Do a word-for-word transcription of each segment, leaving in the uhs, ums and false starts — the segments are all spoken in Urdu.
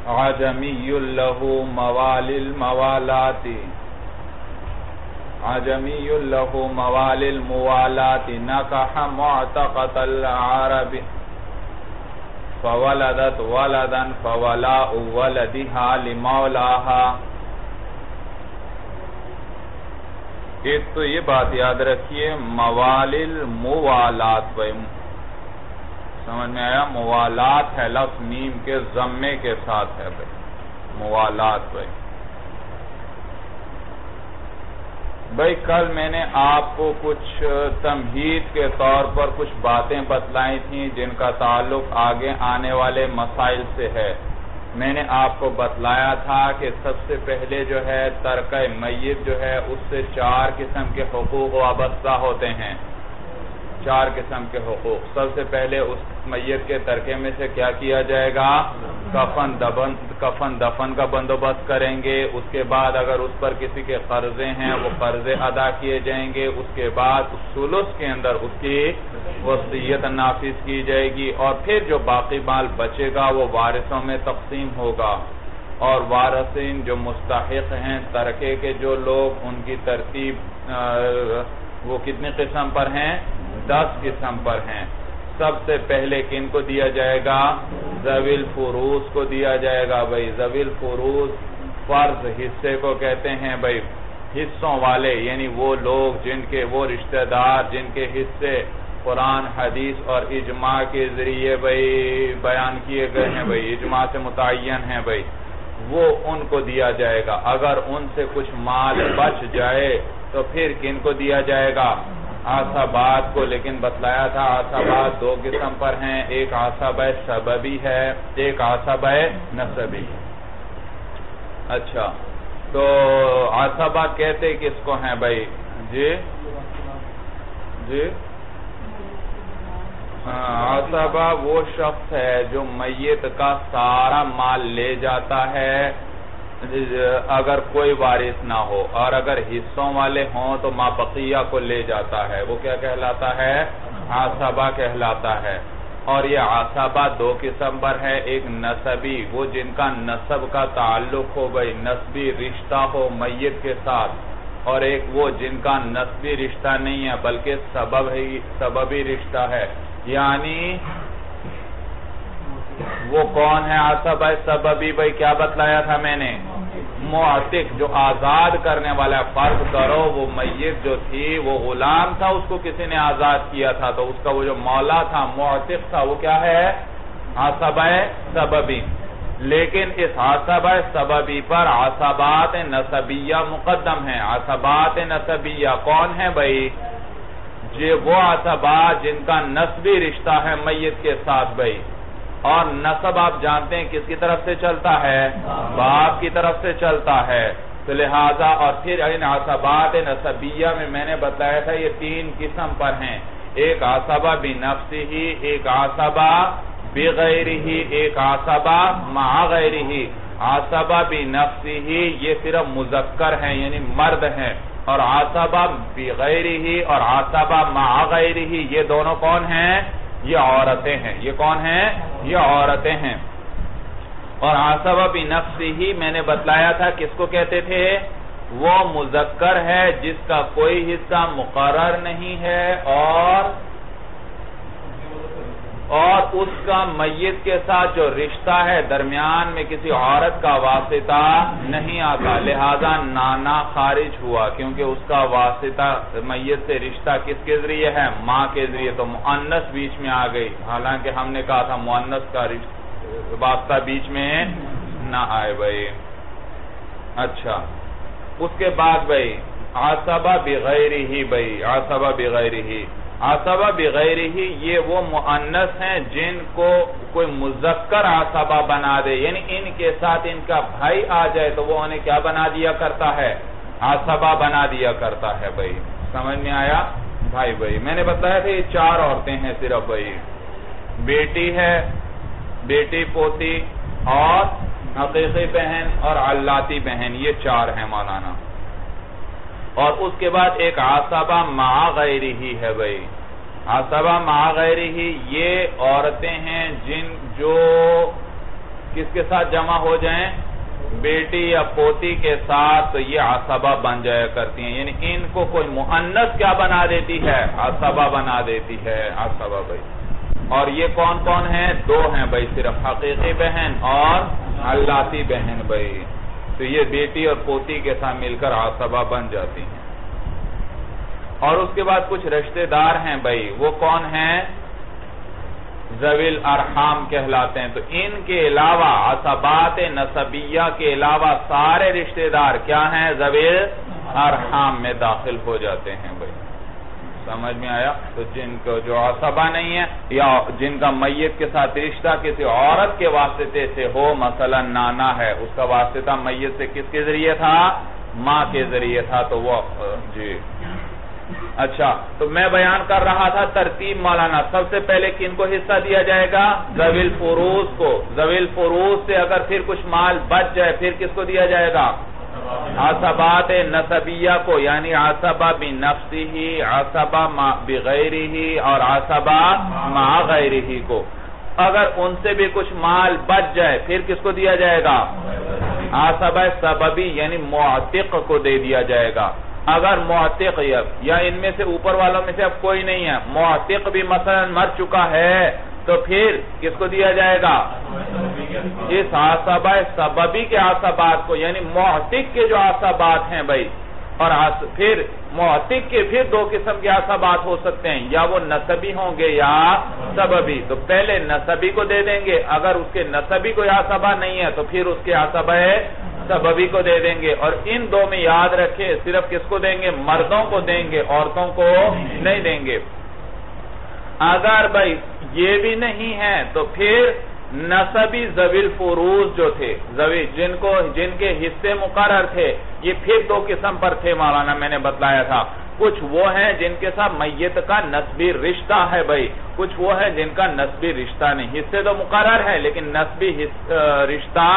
عجمی لہو موالی الموالات عجمی لہو موالی الموالات نکح معتقت العرب فولدت ولدا فولاء ولدها لمولاها. ایک تو یہ بات یاد رکھیے موالی الموالات، سمجھ میں آیا؟ موالات ہے لفظ نیم کے ضمے کے ساتھ ہے بھائی، موالات بھائی. بھائی کل میں نے آپ کو کچھ تمہید کے طور پر کچھ باتیں بتلائی تھیں جن کا تعلق آگے آنے والے مسائل سے ہے. میں نے آپ کو بتلایا تھا کہ سب سے پہلے جو ہے ترکہ میت جو ہے اس سے چار قسم کے حقوق وابستہ ہوتے ہیں، چار قسم کے حقوق. سب سے پہلے اس میت کے ترکے میں سے کیا کیا جائے گا؟ کفن دفن کفن دفن کا بندوبست کریں گے. اس کے بعد اگر اس پر کسی کے قرضے ہیں وہ قرضے ادا کیے جائیں گے. اس کے بعد ثلث کے اندر اس کی وصیت نافذ کی جائے گی، اور پھر جو باقی مال بچے گا وہ وارثوں میں تقسیم ہوگا. اور وارثین جو مستحق ہیں ترکے کے جو لوگ، ان کی ترتیب وہ کتنے قسم پر ہیں؟ دس قسم پر ہیں. سب سے پہلے کن کو دیا جائے گا؟ ذوی الفروض کو دیا جائے گا بھائی. ذوی الفروض فرض حصے کو کہتے ہیں بھائی، حصوں والے، یعنی وہ لوگ جن کے وہ رشتہ دار جن کے حصے قرآن حدیث اور اجماع کے ذریعے بھائی بیان کیے گئے ہیں بھائی، اجماع سے متعین ہیں بھائی، وہ ان کو دیا جائے گا. اگر ان سے کچھ مال بچ جائے تو پھر کن کو دیا جائے گا؟ عصبات کو. لیکن بتلایا تھا عصبات دو قسم پر ہیں، ایک عصبہ سببی ہے، ایک عصبہ نسبی. اچھا تو عصبہ کہتے کس کو ہیں بھائی؟ جی جی عصبہ وہ شخص ہے جو میت کا سارا مال لے جاتا ہے اگر کوئی وارث نہ ہو، اور اگر حصوں والے ہوں تو ما بقیہ کو لے جاتا ہے. وہ کیا کہلاتا ہے؟ عصبہ کہلاتا ہے. اور یہ عصبہ دو قسم پر ہے، ایک نسبی، وہ جن کا نسب کا تعلق ہو بھائی، نسبی رشتہ ہو میت کے ساتھ، اور ایک وہ جن کا نسبی رشتہ نہیں ہے بلکہ سبب ہی سببی رشتہ ہے. یعنی وہ کون ہے عصبہ سببی بھائی؟ کیا بتلایا تھا میں نے؟ معتق، جو آزاد کرنے والا. فرض کرو وہ میت جو تھی وہ غلام تھا، اس کو کسی نے آزاد کیا تھا، تو اس کا وہ جو مولا تھا معتق تھا، وہ کیا ہے؟ عصبہ سببی. لیکن اس عصبہ سببی پر عصبات نسبیہ مقدم ہیں. عصبات نسبیہ کون ہیں بھائی؟ یہ وہ عصبات جن کا نسبی رشتہ ہے میت کے ساتھ بھائی. اور نسب آپ جانتے ہیں کس کی طرف سے چلتا ہے؟ باپ کی طرف سے چلتا ہے. تو لہذا اور پھر ان عصبات نسبیہ میں میں نے بتایا تھا یہ تین قسم پر ہیں، ایک عصبہ بنفسہ، ایک عصبہ بغیرہ، ایک عصبہ مع غیرہ. عصبہ بنفسہ یہ صرف مذکر ہیں یعنی مرد ہیں، اور عصبہ بغیرہ اور عصبہ مع غیرہ یہ دونوں کون ہیں؟ یہ عورتیں ہیں. یہ کون ہیں؟ یہ عورتیں ہیں. اور عصبہ بنفسہ میں نے بتلایا تھا کس کو کہتے تھے؟ وہ مذکر ہے جس کا کوئی حصہ مقرر نہیں ہے، اور اور اس کا میت کے ساتھ جو رشتہ ہے درمیان میں کسی عورت کا واسطہ نہیں آتا. لہذا نانا خارج ہوا کیونکہ اس کا واسطہ میت سے رشتہ کس کے ذریعے ہے؟ ماں کے ذریعے. تو مؤنث بیچ میں آ گئی، حالانکہ ہم نے کہا تھا مؤنث کا واسطہ بیچ میں نہ آئے بھائی. اچھا اس کے بعد بھائی عصبہ بغیرہ بھائی، عصبہ بغیرہ عصبہ بغیرہ یہ وہ مؤنث ہیں جن کو کوئی مذکر عصبہ بنا دے، یعنی ان کے ساتھ ان کا بھائی آ جائے تو وہ انہیں کیا بنا دیا کرتا ہے؟ عصبہ بنا دیا کرتا ہے بھائی. سمجھ میں آیا بھائی؟ بھائی میں نے بتایا تھا یہ چار عورتیں ہیں صرف بھائی، بیٹی ہے، بیٹی پوتی اور حقیقی بہن اور علاتی بہن، یہ چار ہیں مولانا. اور اس کے بعد ایک عصبہ مع غیرہ ہے بھائی. عصبہ مع غیرہ یہ عورتیں ہیں جن جو کس کے ساتھ جمع ہو جائیں؟ بیٹی یا پوتی کے ساتھ، تو یہ عصبہ بن جایا کرتی ہیں. یعنی ان کو کوئی مؤنث کیا بنا دیتی ہے؟ عصبہ بنا دیتی ہے. عصبہ بھائی. اور یہ کون کون ہیں؟ دو ہیں بھائی صرف، حقیقی بہن اور علاتی بہن بھائی. تو یہ بیٹی اور پوتی کے ساتھ مل کر عصبہ بن جاتی ہیں. اور اس کے بعد کچھ رشتہ دار ہیں بھائی، وہ کون ہیں؟ ذوی الارحام کہلاتے ہیں. تو ان کے علاوہ عصبات نسبیہ کے علاوہ سارے رشتہ دار کیا ہیں؟ ذوی الارحام میں داخل ہو جاتے ہیں بھائی. سمجھ میں آیا؟ تو جن کو جو عصبہ نہیں ہے یا جن کا میت کے ساتھ رشتہ کسی عورت کے واسطے سے ہو، مثلا نانا ہے، اس کا واسطہ میت سے کس کے ذریعے تھا؟ ماں کے ذریعے تھا. تو وہ جی اچھا، تو میں بیان کر رہا تھا ترتیب مولانا. سب سے پہلے کن کو حصہ دیا جائے گا؟ ذوی الفروض کو. ذوی الفروض سے اگر پھر کچھ مال بچ جائے پھر کس کو دیا جائے گا؟ عصبات نسبیہ کو، یعنی عصبہ بنفسہ، عصبہ بغیرہ اور عصبہ مع غیرہ کو. اگر ان سے بھی کچھ مال بچ جائے پھر کس کو دیا جائے گا؟ عصبہ سببی یعنی معتق کو دے دیا جائے گا. اگر معتق یا ان میں سے اوپر والوں میں سے اب کوئی نہیں ہے، معتق بھی مثلا مر چکا ہے، تو پھر کس کو دیا جائے گا؟ اس عصبہ سببی کے عصبات کو، یعنی معتق کے جو عصبات ہیں بھائی. اور پھر معتق کے پھر دو قسم کے عصبات ہو سکتے ہیں، یا وہ نسبی ہوں گے یا سببی. تو پہلے نسبی کو دے دیں گے، اگر اس کے نسبی کوئی عصبہ نہیں ہے تو پھر اس کے عصبہ سببی کو دے دیں گے. اور ان دو میں یاد رکھے صرف کس کو دیں گے؟ مردوں کو دیں گے، عورتوں کو نہیں دیں گے. اگر بھائی یہ بھی نہیں ہے تو پھر نسبی ذوی الفروض جو تھے، ذوی جن کو جن کے حصے مقرر تھے، یہ پھر دو قسم پر تھے مولانا، میں نے بتلایا تھا. کچھ وہ ہیں جن کے ساتھ میت کا نسبی رشتہ ہے بھائی، کچھ وہ ہیں جن کا نسبی رشتہ نہیں. حصے تو مقرر ہے لیکن نسبی رشتہ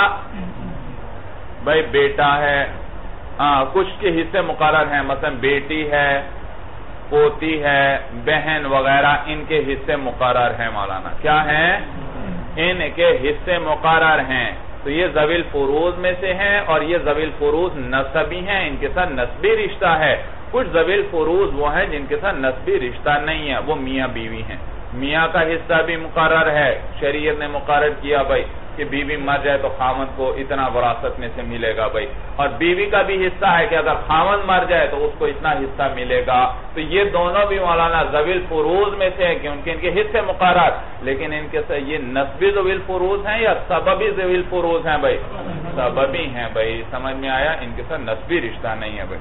بھائی بیٹا ہے، کچھ کے حصے مقرر ہیں، مثلا بیٹی ہے، پوتی ہے، بہن وغیرہ، ان کے حصے مقرر ہیں مولانا. کیا ہیں؟ ان کے حصے مقرر ہیں. تو یہ ذوی الفروض میں سے ہیں اور یہ ذوی الفروض نسبی ہیں، ان کے ساتھ نسبی رشتہ ہے. کچھ ذوی الفروض وہ ہیں جن کے ساتھ نسبی رشتہ نہیں ہے، وہ میاں بیوی ہیں. میاں کا حصہ بھی مقرر ہے، شریعت نے مقرر کیا بھائی کہ بیوی مر جائے تو خاوند کو اتنا وراثت میں سے ملے گا بھائی. اور بیوی کا بھی حصہ ہے کہ اگر خاوند مر جائے تو اس کو اتنا حصہ ملے گا. تو یہ دونوں بھی مولانا ذوی الفروض میں سے ہیں کہ ان کے ان کے حصے مقرر، لیکن ان کے ساتھ یہ نسبی ذوی الفروض ہیں یا سببی ذوی الفروض ہیں بھائی؟ سببی ہیں بھائی. سمجھ میں آیا؟ ان کے ساتھ نسبی رشتہ نہیں ہے بھائی.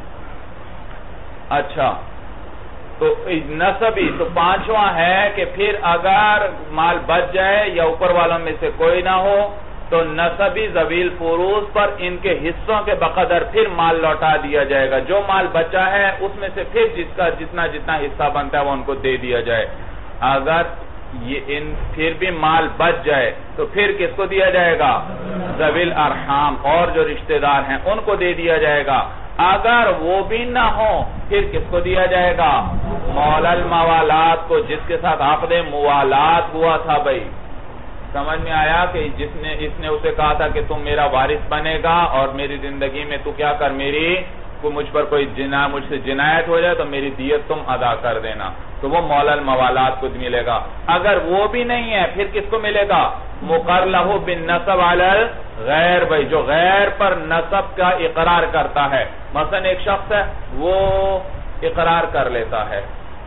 اچھا، تو نسبی تو پانچواں ہے کہ پھر اگر مال بچ جائے یا اوپر والوں میں سے کوئی نہ ہو تو نسبی ذوی الفروض پر ان کے حصوں کے بقدر پھر مال لوٹا دیا جائے گا. جو مال بچا ہے اس میں سے پھر جس کا جتنا جتنا حصہ بنتا ہے وہ ان کو دے دیا جائے. اگر یہ ان پھر بھی مال بچ جائے تو پھر کس کو دیا جائے گا؟ ذوی الارحام اور جو رشتہ دار ہیں ان کو دے دیا جائے گا. اگر وہ بھی نہ ہو پھر کس کو دیا جائے گا؟ مولا الموالات کو، جس کے ساتھ عقد موالات ہوا تھا بھائی. سمجھ میں آیا کہ جس نے اس نے اسے کہا تھا کہ تم میرا وارث بنے گا اور میری زندگی میں تو کیا کر، میری کو مجھ پر کوئی جنا مجھ سے جنایت ہو جائے تو میری دیت تم ادا کر دینا. تو وہ مولا الموالات کو ملے گا. اگر وہ بھی نہیں ہے پھر کس کو ملے گا؟ مقر لہو بالنسب علی الغیر بھائی، جو غیر پر نسب کا اقرار کرتا ہے. مثلا ایک شخص ہے وہ اقرار کر لیتا ہے،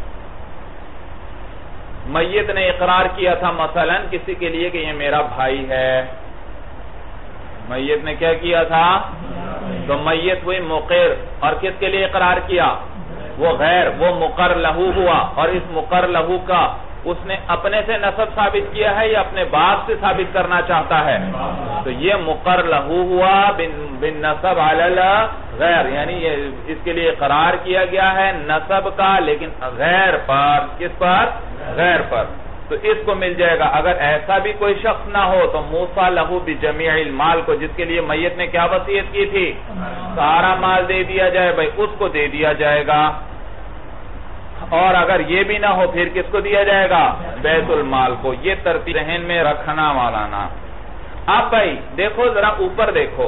میت نے اقرار کیا تھا مثلا کسی کے لیے کہ یہ میرا بھائی ہے. میت نے کیا کیا تھا؟ تو میت ہوئی مقر، اور کس کے لیے اقرار کیا؟ وہ غیر، وہ مقر لہو ہوا. اور اس مقر لہو کا اس نے اپنے سے نسب ثابت کیا ہے یا اپنے باپ سے ثابت کرنا چاہتا ہے؟ تو یہ مقر لہو ہوا بن نسب علی الغیر، یعنی یہ اس کے لیے اقرار کیا گیا ہے نسب کا لیکن غیر پر. کس پر؟ غیر پر. تو اس کو مل جائے گا. اگر ایسا بھی کوئی شخص نہ ہو تو موسیٰ لہو بجمیع المال کو، جس کے لیے میت نے کیا وصیت کی تھی؟ سارا مال دے دیا جائے بھائی، اس کو دے دیا جائے گا. اور اگر یہ بھی نہ ہو پھر کس کو دیا جائے گا؟ بیت المال کو. یہ ترتیب ذہن میں رکھنا مولانا. اب بھائی دیکھو ذرا اوپر دیکھو،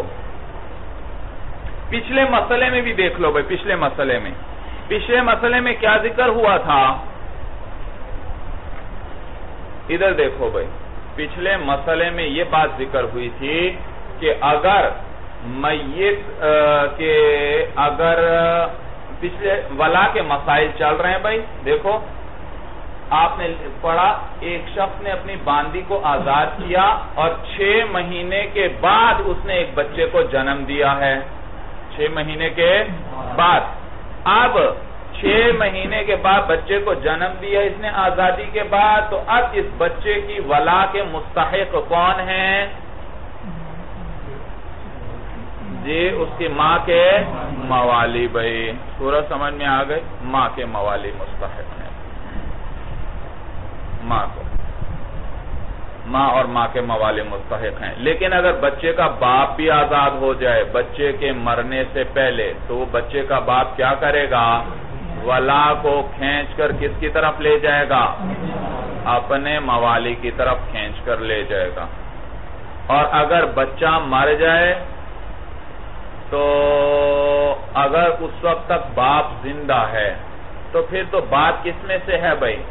پچھلے مسئلے میں بھی دیکھ لو بھائی، پچھلے مسئلے میں پچھلے مسئلے میں کیا ذکر ہوا تھا؟ ادھر دیکھو بھائی، پچھلے مسئلے میں یہ بات ذکر ہوئی تھی کہ اگر میت کے اگر پچھلے ولا کے مسائل چل رہے ہیں بھائی، دیکھو آپ نے پڑھا ایک شخص نے اپنی باندی کو آزاد کیا اور چھ مہینے کے بعد اس نے ایک بچے کو جنم دیا ہے، چھ مہینے کے بعد۔ اب چھ مہینے کے بعد بچے کو جنم دیا اس نے آزادی کے بعد، تو اب اس بچے کی ولا کے مستحق کون ہیں؟ جی اس کی ماں کے موالی بھائی، سورج سمجھ میں آ گئی؟ ماں کے موالی مستحق ہیں، ماں کو، ماں اور ماں کے موالی مستحق ہیں۔ لیکن اگر بچے کا باپ بھی آزاد ہو جائے بچے کے مرنے سے پہلے، تو وہ بچے کا باپ کیا کرے گا؟ ولا کو کھینچ کر کس کی طرف لے جائے گا؟ اپنے موالی کی طرف کھینچ کر لے جائے گا۔ اور اگر بچہ مر جائے تو اگر اس وقت تک باپ زندہ ہے تو پھر تو بات کس میں سے ہے بھائی؟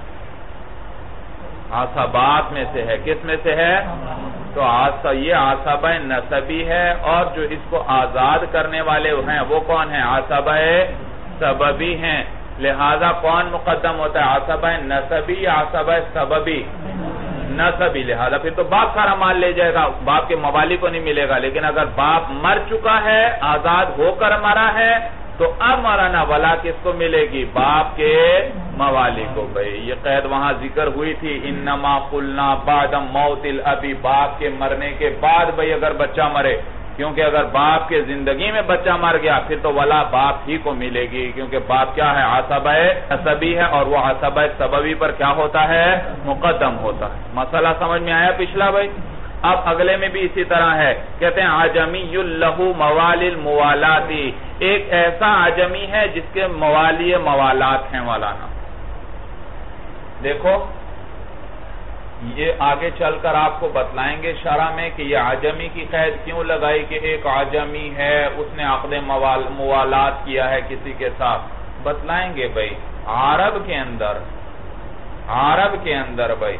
عصبات میں سے ہے۔ کس میں سے ہے؟ تو یہ عصبہ نسبی ہے، اور جو اس کو آزاد کرنے والے ہیں وہ کون ہیں؟ عصبہ سببی ہیں۔ لہذا کون مقدم ہوتا ہے؟ عصبہ نسبی یا عصبہ سببی؟ نسبی۔ لہذا پھر تو باپ سارا مال لے جائے گا، باپ کے موالی کو نہیں ملے گا۔ لیکن اگر باپ مر چکا ہے، آزاد ہو کر مرا ہے، تو اب مولانا ولا کس کو ملے گی؟ باپ کے موالی کو بھائی۔ یہ قید وہاں ذکر ہوئی تھی، انما قلنا بعد موت الابی، باپ کے مرنے کے بعد بھائی اگر بچہ مرے، کیونکہ اگر باپ کے زندگی میں بچہ مر گیا پھر تو ولا باپ ہی کو ملے گی، کیونکہ باپ کیا ہے؟ عصبہ نسبی ہے، اور وہ عصبہ سببی پر کیا ہوتا ہے؟ مقدم ہوتا ہے۔ مسئلہ سمجھ میں آیا پچھلا بھائی؟ اب اگلے میں بھی اسی طرح ہے، کہتے ہیں عجمی لہو موالی الموالاتی، ایک ایسا عجمی ہے جس کے موالی موالات ہیں مولانا۔ دیکھو یہ آگے چل کر آپ کو بتلائیں گے شرح میں کہ یہ عجمی کی قید کیوں لگائی کہ ایک عجمی ہے اس نے عقد موالات کیا ہے کسی کے ساتھ، بتلائیں گے بھائی۔ عرب کے اندر عرب کے اندر بھائی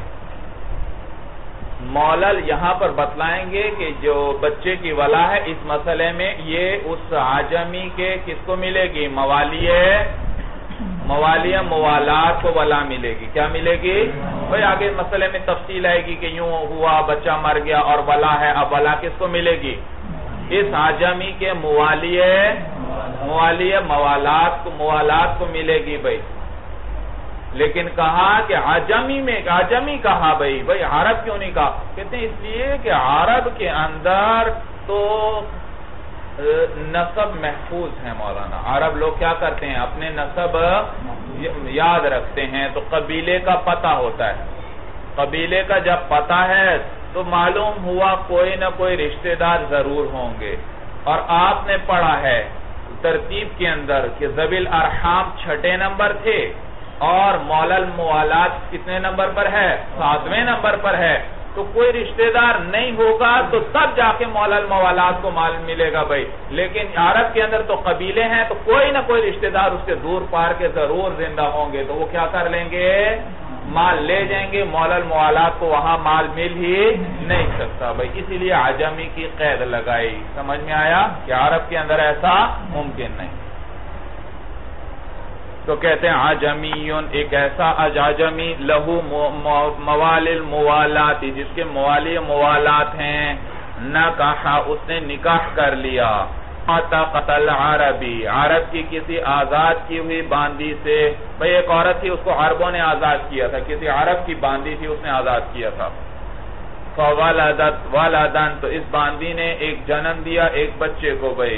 مولل یہاں پر بتلائیں گے کہ جو بچے کی ولا ہے اس مسئلے میں یہ اس عجمی کے کس کو ملے گی؟ موالی موالی موالات کو ولا ملے گی۔ کیا ملے گی بھائی؟ آگے مسئلے میں تفصیل آئے گی کہ یوں ہوا بچہ مر گیا اور ولا ہے، اب ولا کس کو ملے گی؟ اس عجمی کے موالی موالی موالات کو موالات کو ملے گی بھائی۔ لیکن کہا کہ عجمی میں عجمی کہا بھائی بھائی عرب کیوں نہیں کہا؟ کہتے ہیں اس لیے کہ عرب کے اندر تو نسب محفوظ ہے مولانا۔ عرب لوگ کیا کرتے ہیں؟ اپنے نسب یاد رکھتے ہیں، تو قبیلے کا پتہ ہوتا ہے۔ قبیلے کا جب پتہ ہے تو معلوم ہوا کوئی نہ کوئی رشتہ دار ضرور ہوں گے۔ اور آپ نے پڑھا ہے ترتیب کے اندر کہ ذوی الارحام چھٹے نمبر تھے اور مولل موالات کتنے نمبر پر ہے؟ ساتویں نمبر پر ہے۔ تو کوئی رشتہ دار نہیں ہوگا تو تب جا کے مولل موالات کو مال ملے گا بھائی۔ لیکن عرب کے اندر تو قبیلے ہیں تو کوئی نہ کوئی رشتہ دار اس کے دور پار کے ضرور زندہ ہوں گے، تو وہ کیا کر لیں گے؟ مال لے جائیں گے۔ مولل موالات کو وہاں مال مل ہی نہیں سکتا بھائی، اسی لیے عجمی کی قید لگائی۔ سمجھ میں آیا کہ عرب کے اندر ایسا ممکن نہیں۔ تو کہتے ہیں عجمیون، ایک ایسا عجمی لہو موالی الموالاتی، جس کے موالی موالات ہیں، نکاح اس نے نکاح کر لیا، قتل عربی عرب کی کسی آزاد کی ہوئی باندی سے، بھئی ایک عورت تھی اس کو عربوں نے آزاد کیا تھا، کسی عرب کی باندی تھی اس نے آزاد کیا تھا، فولدت ولدن، تو اس باندی نے ایک جنم دیا ایک بچے کو بھئی،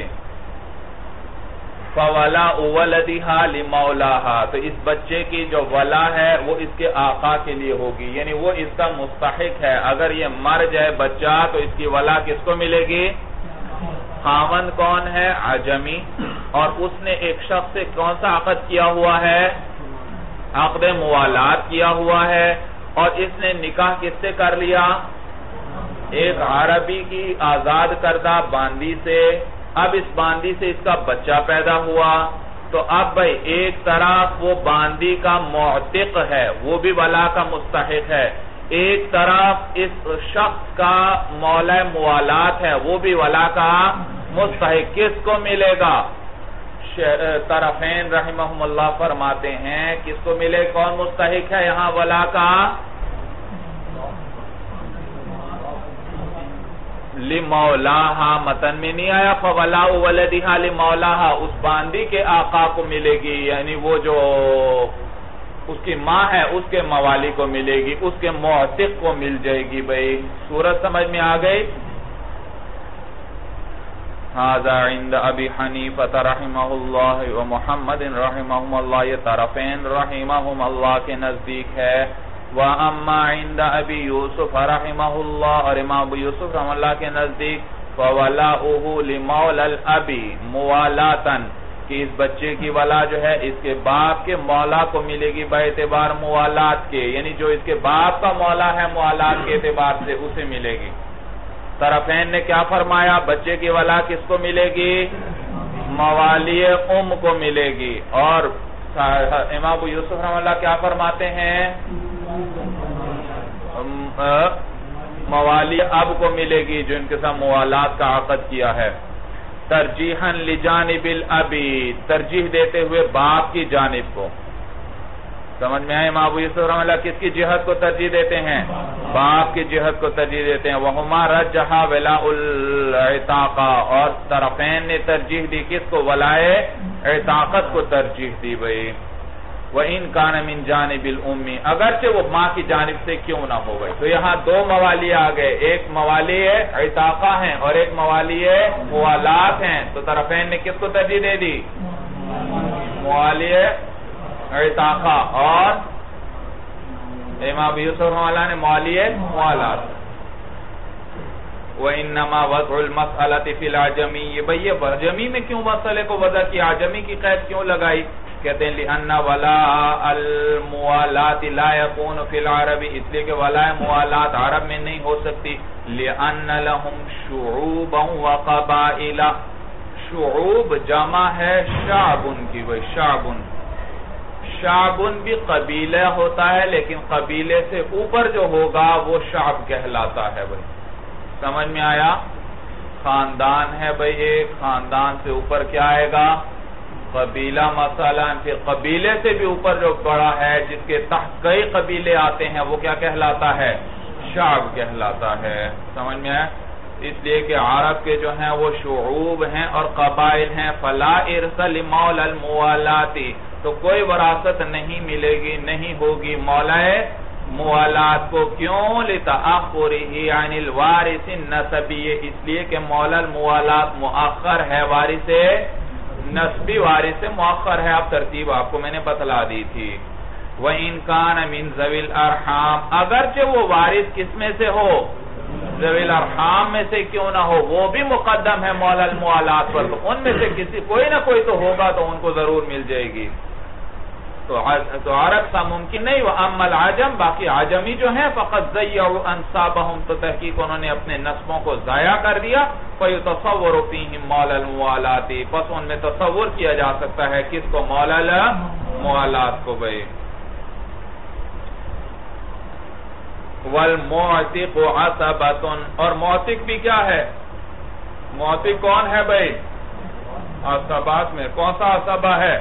فولا ولدہا لمولاہا، تو اس بچے کی جو ولا ہے وہ اس کے آقا کے لیے ہوگی، یعنی وہ اس کا مستحق ہے۔ اگر یہ مر جائے بچہ تو اس کی ولا کس کو ملے گی؟ خاوند کون ہے؟ عجمی، اور اس نے ایک شخص سے کون سا عقد کیا ہوا ہے؟ عقد موالات کیا ہوا ہے، اور اس نے نکاح کس سے کر لیا؟ ایک عربی کی آزاد کردہ باندی سے، اب اس باندی سے اس کا بچہ پیدا ہوا، تو اب بھائی ایک طرف وہ باندی کا معتق ہے، وہ بھی ولا کا مستحق ہے، ایک طرف اس شخص کا مولا موالات ہے، وہ بھی ولا کا مستحق، کس کو ملے گا؟ طرفین رحمہم اللہ فرماتے ہیں کس کو ملے، کون مستحق ہے یہاں ولا کا؟ لِمَوْلَاهَا متن میں نہیں آیا فَوَلَاءُ وَلَدِهَا لِمَوْلَاهَا، اس باندی کے آقا کو ملے گی، یعنی وہ جو اس کی ماں ہے اس کے موالی کو ملے گی، اس کے معتق کو مل جائے گی۔ بھئی صورت سمجھ میں آ گئی؟ هذا عند ابی حنیفہ رحمہ اللہ و محمد رحمہم اللہ، یہ طرفین رحمہم اللہ کے نزدیک ہے۔ وَأَمَّا عِنْدَ أَبِي يُوسُفَ رحمہ اللہ، اور امام ابو یوسف رحمہ اللہ کے نزدیک فَوَلَاؤُهُ لِمَوْلَى الْأَبِ مُوَالَاتًا، کہ اس بچے کی ولا جو ہے اس کے باپ کے مولا کو ملے گی باعتبار موالات کے، یعنی جو اس کے باپ کا مولا ہے موالات کے اعتبار سے اسے ملے گی۔ طرفین نے کیا فرمایا؟ بچے کی ولا کس کو ملے گی؟ موالی ام کو ملے گی، اور امام ابو یوسف رحمہ اللہ کیا فرماتے ہیں؟ موالی اب کو ملے گی جو ان کے ساتھ موالات کا عقد کیا ہے۔ ترجیحاً لجانب الابی، ترجیح دیتے ہوئے باپ کی جانب کو۔ سمجھ میں آئے امام ابو یوسف رحمہ اللہ کس کی جہت کو ترجیح دیتے ہیں؟ باپ کی جہت کو ترجیح دیتے ہیں۔ وَهُمَا رَجَّحَا وَلَاءُ الْعِتَاقَ، اور طرفین نے ترجیح دی کس کو؟ ولائے عتاقت کو ترجیح دی بھئی۔ وَإِن كَانَ مِن جَانِبِ الْأُمِّ، اگرچہ وہ ماں کی جانب سے کیوں نہ ہو گئے۔ تو یہاں دو موالی آگئے، ایک موالی عتاقہ ہیں اور ایک موالی موالات ہیں، تو طرفین نے کس کو ترجیح دے دی؟ موالی عتاقہ، اور امام ابو یوسف رحمہ اللہ نے موالی موالات۔ وَإِنَّمَا وَضْعُ الْمَسْأَلَةِ فِي الْعَجَمِيِّ، بھئی یہ عجمی میں کیوں مسئلے کو وضع کی، عجمی کی قید کیوں لگائی؟ کہتے ہیں لِأَنَّ وَلَاءَ الْمُوَالَاتِ لَا يَكُونُ فِي الْعَرَبِ، اس لیے کہ ولاء موالات عرب میں نہیں ہو سکتی۔ لِأَنَّ لَهُمْ شُعُوبًا وَقَبَائِلَ، شعوب جمع ہے شعبن کی، بھئی شعبن، شعبن بھی قبیلہ ہوتا ہے لیکن قبیلے سے اوپر جو ہوگا وہ شعب کہلاتا ہے۔ بھئی سمجھ میں آیا؟ خاندان ہے بھئی ایک، خاندان سے اوپر کیا آئے گا؟ قبیلہ مثلا، پھر قبیلے سے بھی اوپر جو بڑا ہے جس کے تحت کئی قبیلے آتے ہیں وہ کیا کہلاتا ہے؟ شعب کہلاتا ہے۔ سمجھ میں آیا؟ اس لیے کہ عرب کے جو ہیں وہ شعوب ہیں اور قبائل ہیں۔ فَلَا إِرْثَ لِمَوْلَى الْمُوَالَاتِ، تو کوئی وراثت نہیں ملے گی، نہیں ہوگی مولا موالات کو، کیوں؟ لِتَأَخُّرِهِ عَنِ الْوَارِثِ النَّسَبِيِّ، اس لیے کہ مولا الموالات مؤخر ہے، وارث نسبی وارث مؤخر ہے۔ اب ترتیب آپ کو میں نے بتلا دی تھی۔ وَإِن كَانَ مِن ذَوِي الْأَرْحَامِ، اگرچہ وہ وارث کس میں سے ہو؟ ذوی الارحام میں سے کیوں نہ ہو، وہ بھی مقدم ہے مولا الموالات پر، تو ان میں سے کسی کوئی نہ کوئی تو ہوگا تو ان کو ضرور مل جائے گی۔ تو عرب سا ممکن نہیں۔ وَأَمَّا الْعَجَمْ، باقی عجمی جو ہیں فَقَدْ ضَيَّعُوا أَنْسَابَهُمْ، تو تحقیق انہوں نے اپنے نسبوں کو ضائع کر دیا۔ فَيُتَصَوَّرُ فِيهِمْ مَوْلَى الْمُوَالَاتِ، پس ان میں تصور کیا جا سکتا ہے کس کو؟ مولا الموالات کو۔ بھئی وَالْمُعْتِقُ عَصَبَةٌ، اور معتق بھی کیا ہے؟ معتق کون ہے بھئی؟ عصبات میں کون سا عصبہ ہے؟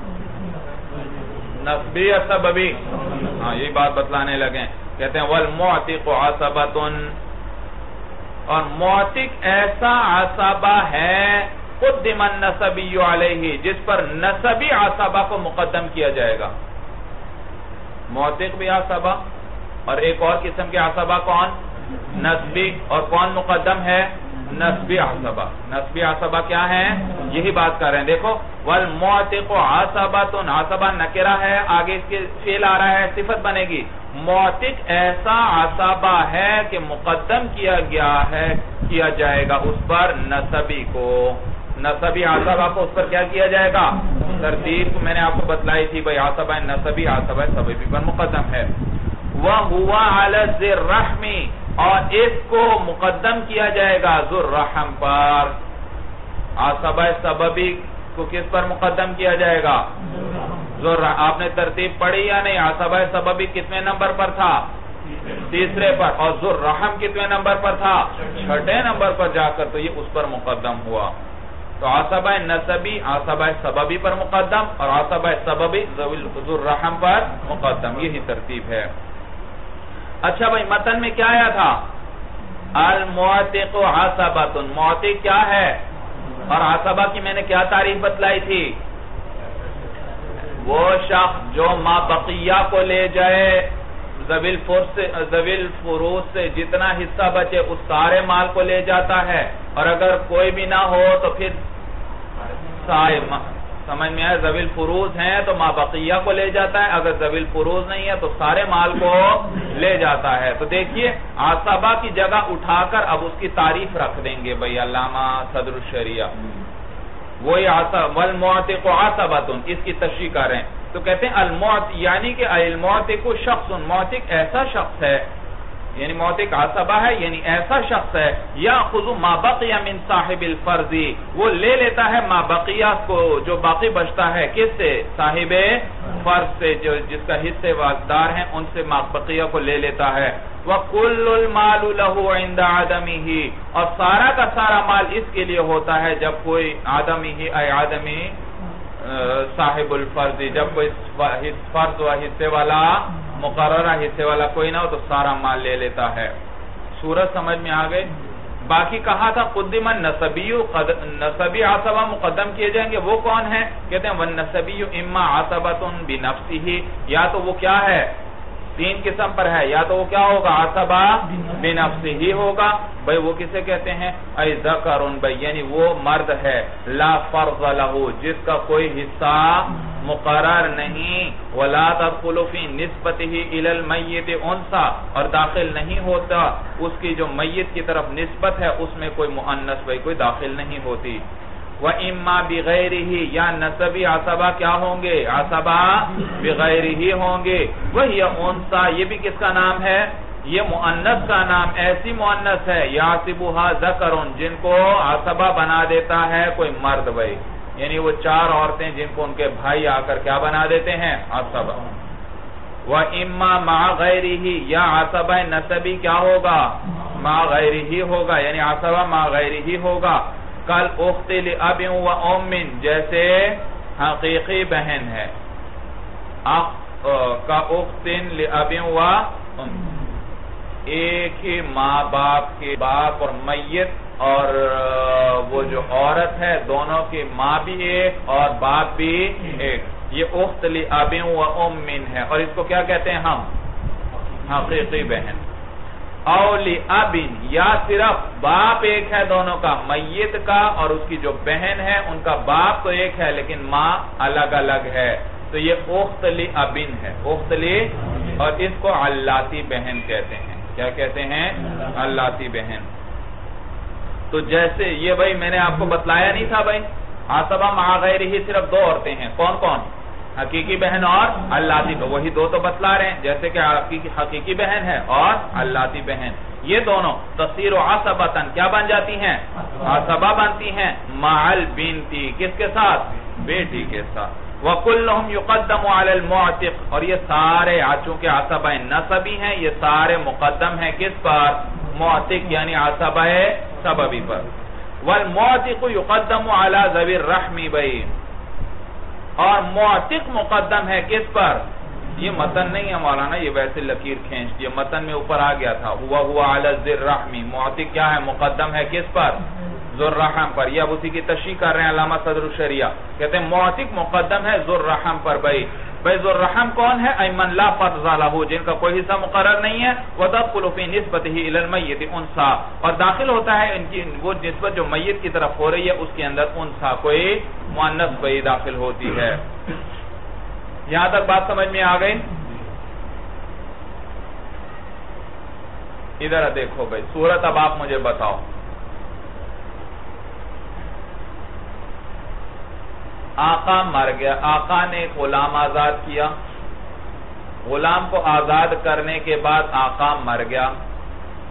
نسبی یا سببی؟ ہاں یہی بات بتلانے لگیں، کہتے ہیں وَالْمُعْتِقُ عَصَبَةٌ، اور معتق ایسا عصبہ ہے قُدِّمَ النَّسَبِيُّ عَلَيْهِ، جس پر نسبی عصبہ کو مقدم کیا جائے گا۔ معتق بھی عصبہ، اور ایک اور قسم کے عصبہ کون؟ نسبی، اور کون مقدم ہے؟ نسبی عصبہ۔ نسبی عصبہ کیا ہے؟ یہی بات کر رہے ہیں، دیکھو وَالْمُعْتِقُ عَصَبَةٌ، عصبہ نکرہ ہے، آگے اس کے فعل آ رہا ہے، صفت بنے گی۔ معتق ایسا عصبہ ہے کہ مقدم کیا گیا ہے، کیا جائے گا اس پر نسبی کو، نسبی عصبہ کو اس پر کیا کیا جائے گا؟ ترتیب میں نے آپ کو بتلائی تھی بھئی، عصبہ نسبی، عصبہ سببی پر مقدم ہے۔ وَهُوَ عَلَى الرَّحْمِ، اور اس کو مقدم کیا جائے گا ذو الرحم پر. عصبہ سببی کو کس پر مقدم کیا جائے گا؟ ذو الرحم. آپ نے ترتیب پڑھی یا نہیں؟ عصبہ سببی کتنے نمبر پر تھا؟ تیسرے پر. اور ذو الرحم کتنے نمبر پر تھا؟ چھٹے نمبر پر جا کر تو یہ اس پر مقدم ہوا. تو عصبہ نسبی عصبہ سببی پر مقدم اور عصبہ سببی ذو الرحم پر مقدم. یہی ترتیب ہے. اچھا بھائی، متن میں کیا آیا تھا؟ المعتق عصبۃ. معتق کیا ہے؟ اور عصبہ کی میں نے کیا تعریف بتلائی تھی؟ وہ شخص جو ما بقیہ کو لے جائے، ذوی الفروض سے جتنا حصہ بچے اس سارے مال کو لے جاتا ہے، اور اگر کوئی بھی نہ ہو تو پھر سمجھ میں آئے، ذوی الفروض ہیں تو ما بقیہ کو لے جاتا ہے، اگر ذوی الفروض نہیں ہے تو سارے مال کو لے جاتا ہے. تو دیکھیے عصبہ کی جگہ اٹھا کر اب اس کی تعریف رکھ دیں گے بھئی علامہ صدر الشریعہ. وہی والمعتق عصبۃ، اس کی تشریح کر رہے ہیں. تو کہتے ہیں المعتق یعنی کہ المعتق شخص، معتق ایسا شخص ہے، یعنی معتق عصبہ ہے یعنی ایسا شخص ہے، یاخذ ما بقی من صاحب الفرض، وہ لے لیتا ہے ما بقیہ کو، جو باقی بچتا ہے، کس سے؟ صاحب فرض سے، جو جس کا حصے واقدار ہیں ان سے ما بقیہ کو لے لیتا ہے. وَكُلُّ الْمَالُ لَهُ عِنْدَ عَدَمِهِ، اور سارا کا سارا مال اس کے لیے ہوتا ہے جب کوئی عدمہ اے عدمی صاحب الفرض، جب کوئی فرض و حصے والا مقررہ حصے والا کوئی نہ ہو تو سارا مال لے لیتا ہے. سورت سمجھ میں آگئے؟ باقی کہا تھا قدم النسبی، نسبی عصبہ مقدم کیے جائیں گے. وہ کون ہے؟ کہتے ہیں والنسبی اما عصبۃ بنفسہ، یا تو وہ کیا ہے؟ تین قسم پر ہے، یا تو وہ کیا ہوگا؟ عصبہ بنفسہ ہی ہوگا. بھئی وہ کسے کہتے ہیں؟ ای ذکر، بھئی یعنی وہ مرد ہے، لا فرض لہ، جس کا کوئی حصہ مقرر نہیں، ولا تدخل فی نسبتہ الی المیت انثی، اور داخل نہیں ہوتا اس کی جو میت کی طرف نسبت ہے اس میں کوئی مؤنث بھئی کوئی داخل نہیں ہوتی. وَإِمَّا بِغَيْرِهِ، یا نسبی عصبہ کیا ہوں گے؟ عصبہ بغیرہ ہوں گے. وہی انثی، یہ بھی کس کا نام ہے؟ یہ مؤنث کا نام. ایسی مؤنث ہے یاسبها ذکر، جن کو عصبہ بنا دیتا ہے کوئی مرد بھائی، یعنی وہ چار عورتیں جن کو ان کے بھائی آ کر کیا بنا دیتے ہیں؟ عصبہ. وَإِمَّا مَعَ غَيْرِهِ، یا عصبہ نسبی کیا ہوگا؟ مع غیرہ ہوگا، یعنی عصبہ مع غیرہ ہوگا. کل اخت لأب و ام، جیسے حقیقی بہن ہے، کا اخت لأب و ام، ایک ہی ماں باپ کے، باپ اور میت، اور وہ جو عورت ہے دونوں کی ماں بھی ایک اور باپ بھی ایک، یہ اخت لأب و ام ہے. اور اس کو کیا کہتے ہیں ہم؟ حقیقی بہن. او لأب، یا صرف باپ ایک ہے دونوں کا، میت کا اور اس کی جو بہن ہے ان کا باپ تو ایک ہے لیکن ماں الگ الگ ہے، تو یہ اخت لأب ہے. اخت لی، اور اس کو علاتی بہن کہتے ہیں. کیا کہتے ہیں؟ علاتی بہن. تو جیسے یہ بھائی میں نے آپ کو بتلایا نہیں تھا بھائی، عصبہ مع غیرہ صرف دو عورتیں ہیں. کون کون؟ حقیقی بہن اور علاتی بہن. وہی دو تو بتلا رہے ہیں، جیسے کہ حقیقی بہن ہے اور علاتی بہن، یہ دونوں تصیر عصبۃ کیا بن جاتی ہیں؟ عصبہ بنتی ہیں. مع البنت، کس کے ساتھ؟ بیٹی کے ساتھ. وَكُلُّهُمْ يُقَدَّمُ عَلَى الْمُعْتِقِ، اور یہ سارے چونکہ عصبہ نسبی ہیں یہ سارے مقدم ہیں کس پر؟ معتق یعنی عصبہ سببی پر. وَالْمُعْتِقُ يُقَدَّمُ عَلَى ذَوِي الرَّحْمِ، بھئی اور معتق مقدم ہے کس پر؟ یہ متن نہیں ہے مولانا، یہ ویسے لکیر کھینچ دیا، متن میں اوپر آ گیا تھا. وَهُوَ عَلَى ذِي الرَّحْمِ، معتق کیا ہے؟ مقدم ہے کس پر؟ ذو الرحم پر. یہ اب اسی کی تشریح کر رہے ہیں علامہ صدر الشریعہ، کہتے ہیں معتق مقدم ہے ذو الرحم پر. بھائی بھائی ذو الرحم کون ہے؟ ایمن لا فرض لہ، جن کا کوئی حصہ مقرر نہیں ہے. وَتَدْخُلُ فِي نِسْبَتِهِ إِلَى الْمَيِّتِ أُنْثَىٰ، اور داخل ہوتا ہے ان کی وہ نسبت جو میت کی طرف ہو رہی ہے اس کے اندر انثیٰ کوئی مؤنث کوئی داخل ہوتی ہے. یہاں تک بات سمجھ میں آ گئی؟ ادھر دیکھو بھائی صورت اب آپ مجھے بتاؤ. آقا مر گیا، آقا نے غلام آزاد کیا، غلام کو آزاد کرنے کے بعد آقا مر گیا.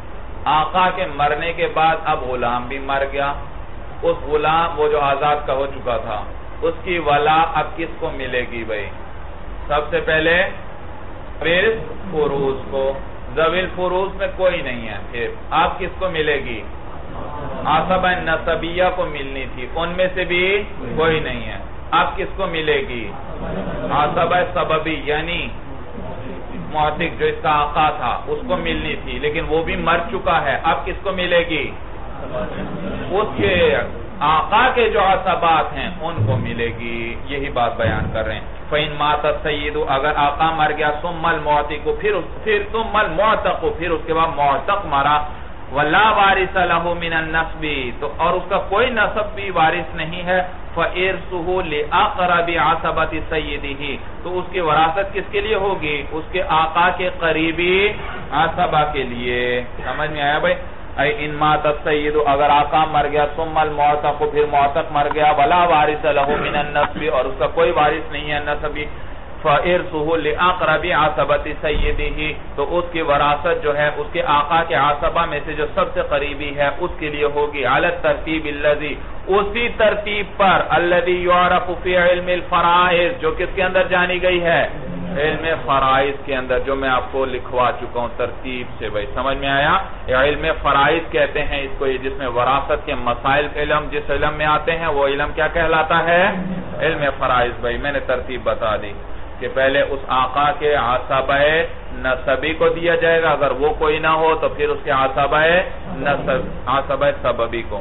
آقا کے مرنے کے بعد اب غلام بھی مر گیا، اس غلام وہ جو آزاد کا ہو چکا تھا اس کی ولا اب کس کو ملے گی بھائی؟ سب سے پہلے ذوی فروض کو، ذوی فروض میں کوئی نہیں ہے، پھر اب کس کو ملے گی؟ عصبہ نسبیہ کو ملنی تھی، ان میں سے بھی کوئی نہیں ہے، اب کس کو ملے گی؟ عصبہ سببی یعنی معتق جو اس کا آقا تھا اس کو ملنی تھی، لیکن وہ بھی مر چکا ہے، اب کس کو ملے گی؟ اس کے آقا کے جو عصبات ہیں ان کو ملے گی، یہی بات بیان کر رہے ہیں۔ فَإِن مَاتَ السَّيِّدُ اگر آقا مر گیا، ثُمَّ الْمُعْتِقُ پھر پھر ثُمَّ الْمُعْتَقُ پھر اس کے بعد معتق مرا، وَلَا وَارِثَ لَهُ مِنَ النَّسْبِ تو اور اس کا کوئی نسب بھی وارث نہیں ہے، فَإِرْثُهُ لِأَقْرَبِ عَصَبَةِ سَيِّدِهِ تو اس کی وراثت کس کے لیے ہوگی؟ اس کے آقا کے قریبی عصبہ کے لیے۔ سمجھ میں آیا بھائی؟ اے ان مات السید اگر آقا مر گیا، ثم المعتق پھر معتق مر گیا، ولا وارث له من النسب اور اس کا کوئی وارث نہیں ہے نسبی، فارثه لاقرب عصبۃ سیدہ تو اس کی وراثت جو ہے اس کے آقا کے عصبہ میں سے جو سب سے قریبی ہے اس کے لیے ہوگی، علی الترتیب الذی اسی ترتیب پر، الذی یعرف فی علم الفرائض جو کس کے اندر جانی گئی ہے؟ علم فرائض کے اندر، جو میں آپ کو لکھوا چکا ہوں ترتیب سے بھائی، سمجھ میں آیا؟ علم فرائض کہتے ہیں اس کو، جس میں وراثت کے مسائل کے علم جس علم میں آتے ہیں وہ علم کیا کہلاتا ہے؟ علم فرائض بھائی، میں نے ترتیب بتا دی کہ پہلے اس آقا کے عصبہ نسبی کو دیا جائے گا، اگر وہ کوئی نہ ہو تو پھر اس کے عصبہ نسب عصبہ سببی کو۔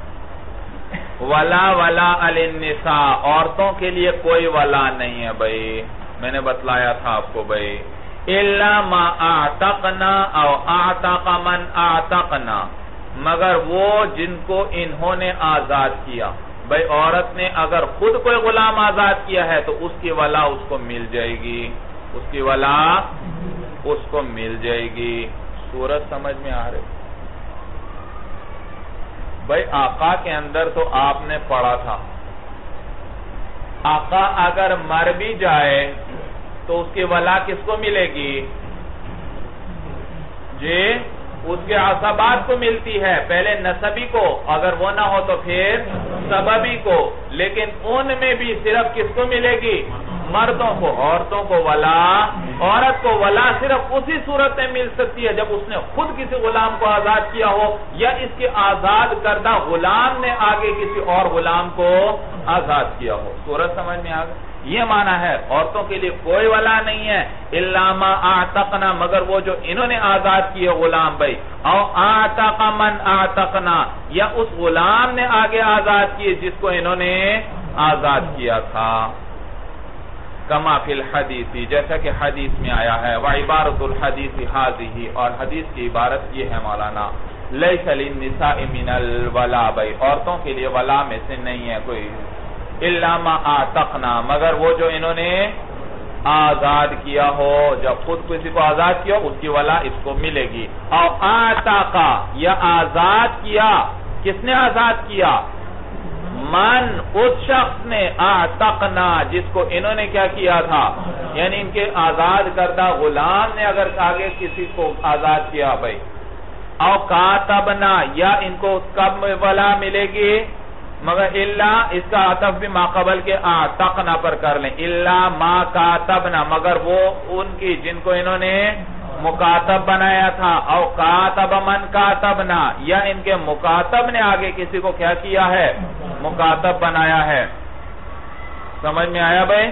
ولا ولا علی النساء عورتوں کے لیے کوئی ولا نہیں ہے بھائی، میں نے بتلایا تھا آپ کو بھائی، الا ما اعتقنا او اعتق من اعتقنا مگر وہ جن کو انہوں نے آزاد کیا۔ بھائی عورت نے اگر خود کوئی غلام آزاد کیا ہے تو اس کی ولا اس کو مل جائے گی، اس کی ولا اس کو مل جائے گی۔ صورت سمجھ میں آ رہی؟ بھائی آقا کے اندر تو آپ نے پڑھا تھا، آقا اگر مر بھی جائے تو اس کی ولا کس کو ملے گی؟ جی اس کے عصبات کو ملتی ہے، پہلے نسبی کو، اگر وہ نہ ہو تو پھر سببی کو، لیکن ان میں بھی صرف کس کو ملے گی؟ مردوں کو۔ عورتوں کو ولا، عورت کو ولا صرف اسی صورت میں مل سکتی ہے جب اس نے خود کسی غلام کو آزاد کیا ہو یا اس کے آزاد کردہ غلام نے آگے کسی اور غلام کو آزاد کیا ہو۔ صورت سمجھ میں آ گئی؟ یہ معنی ہے عورتوں کے لیے کوئی ولا نہیں ہے، الا ما اعتقنا مگر وہ جو انہوں نے آزاد کیے غلام بھائی، او اعتق من اعتقنا یا اس غلام نے آگے آزاد کیے جس کو انہوں نے آزاد کیا تھا۔ کما فی الحدیث جیسا کہ حدیث میں آیا ہے، وعبارت الحدیث هذه اور حدیث کی عبارت یہ ہے مولانا، لیس للنساء من الولا بھائی عورتوں کے لیے ولا میں سے نہیں ہے کوئی، الا ما اعتقنا مگر وہ جو انہوں نے آزاد کیا ہو، جب خود کسی کو آزاد کیا اس کی ولا اس کو ملے گی۔ او اعتقا یا آزاد کیا، کس نے آزاد کیا؟ من اس شخص نے اعتقنا جس کو انہوں نے کیا کیا تھا، یعنی ان کے آزاد کردہ غلام نے اگر آگے کسی کو آزاد کیا بھائی، او کاتبنا یا ان کو کب ولا ملے گی؟ مگر الا اس کا عطف بھی ما قبل کے اعتقنا پر کر لیں، الا ما کاتبنا مگر وہ ان کی جن کو انہوں نے مکاتب بنایا تھا، او کاتب من کاتبنا یا ان کے مکاتب نے آگے کسی کو کیا کیا ہے؟ مکاتب بنایا ہے۔ سمجھ میں آیا بھائی؟